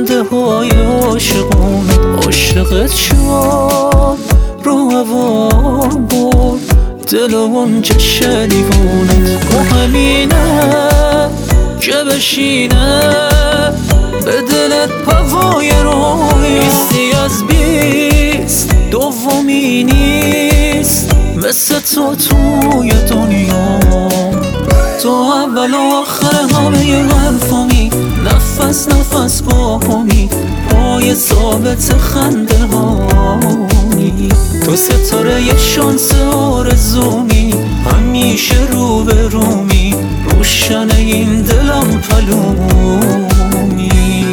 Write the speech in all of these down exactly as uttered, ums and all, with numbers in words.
خنده های عاشقونت عاشقت شد، رو هوا برد دل و اونجا شلیوونت. و همینه که بشینه به دلت پوای روی بیستی از بیست دومی نیست مثل تو توی دنیا. تو اول و آخر همه حرفامی، نفس نفس با همی، پای ثابت خنده هایی. تو ستاره یه شانس آرزومی، همیشه رو به رومی، روشن این دلم پلومی.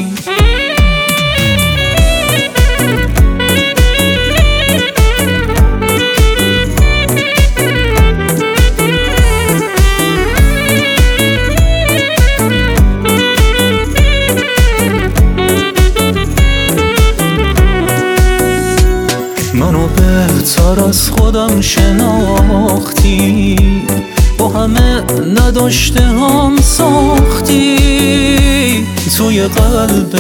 منو بهتر از خودم شناختی، با همه نداشته هم ساختی. توی قلب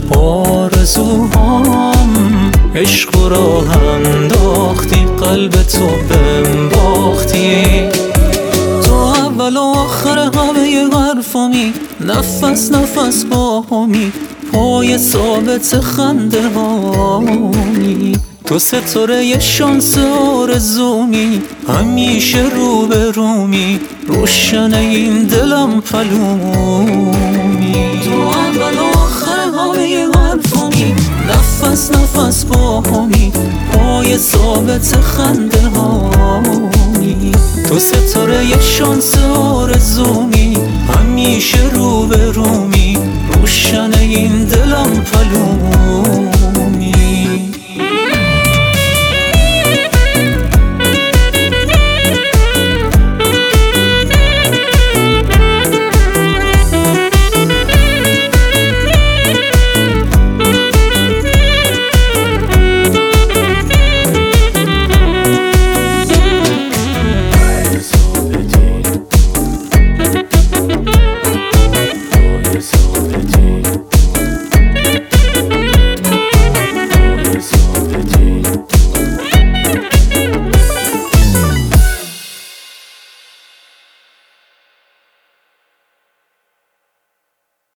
آرزوهام عشق و راه انداختی، قلب تو بهم باختی. تو اول و آخر همه حرفامی، نفس نفس با همی، پای ثابت خنده هایی. تو ستاره یه شانس آرزومی، همیشه رو به رومی، روشن این دلم پلومی. تو اول و آخر همه حرفامی، نفس نفس با همی، پای ثابت خنده هایی. تو ستاره یه شانس آرزومی، همیشه رو به رومی، روشن این دلم پلومی.